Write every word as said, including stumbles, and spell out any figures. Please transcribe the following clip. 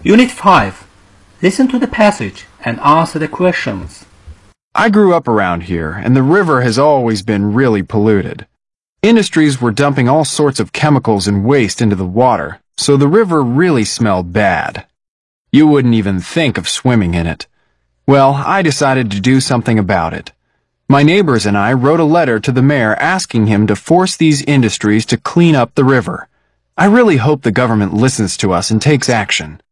Unit five. Listen to the passage and answer the questions. I grew up around here, and the river has always been really polluted. Industries were dumping all sorts of chemicals and waste into the water, so the river really smelled bad. You wouldn't even think of swimming in it. Well, I decided to do something about it. My neighbors and I wrote a letter to the mayor asking him to force these industries to clean up the river. I really hope the government listens to us and takes action.